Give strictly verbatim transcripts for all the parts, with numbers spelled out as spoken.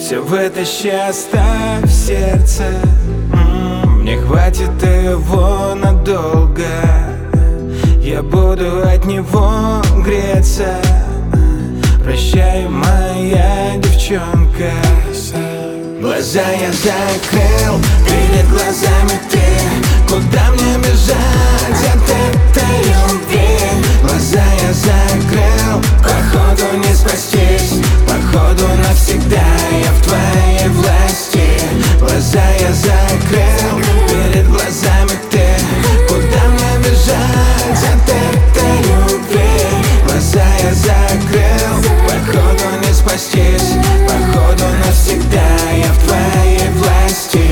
Все вытащи, оставь сердце. М-м, Мне хватит его надолго. Я буду от него греться. Прощай, моя девчонка. Глаза я закрыл, перед глазами ты. Куда мне бежать от этой любви? Глаза я закрыл, походу не спастись. Походу навсегда я в твоей власти. Глаза я закрыл, перед глазами ты. Куда мне бежать от этой любви? Глаза я закрыл, походу не спастись. Походу навсегда я в твоей власти.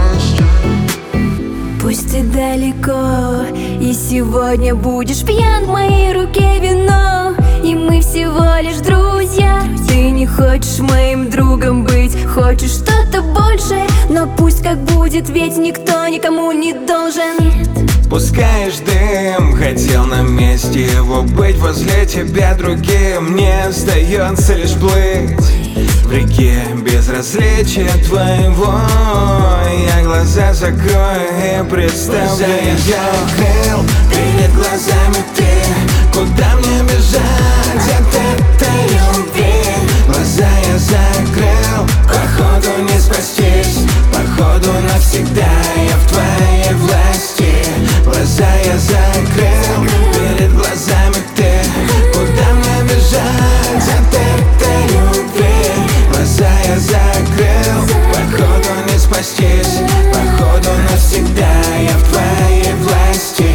Пусть ты далеко, и сегодня будешь пьян, в моей руке вино, и мы всего лишь друзья. Ты не хочешь моим другом быть, хочешь что-то большее, но пусть как будет, ведь никто никому не должен. Пускаешь дым, хотел на месте его быть. Возле тебя другим, мне остается лишь плыть в реке безразличия твоего. Я глаза закрою и представляю. Я закрыл, перед глазами ты. Куда мне бежать от этой любви? Глаза я закрыл, походу не спастись. Походу навсегда я в твоей власти. Глаза я закрыл, перед глазами ты. Куда мне бежать от этой любви? Глаза я закрыл, походу не спастись. Походу навсегда я в твоей власти.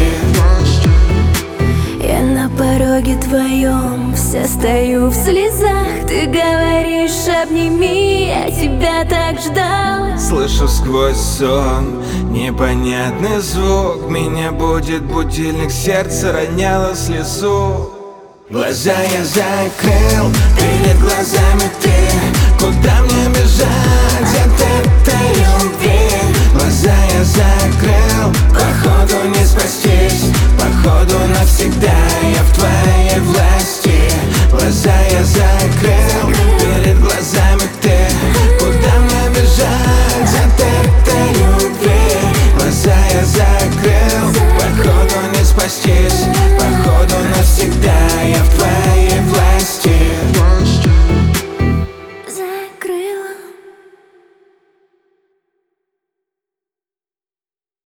Я на пороге твоем, вся стою в слезах. Ты говоришь, обними, я тебя так ждал. Слышу сквозь сон непонятный звук. Меня будет будильник, сердце роняло слезу. Глаза я закрыл, перед глазами ты. Куда мне бежать от этой любви? Глаза я закрыл,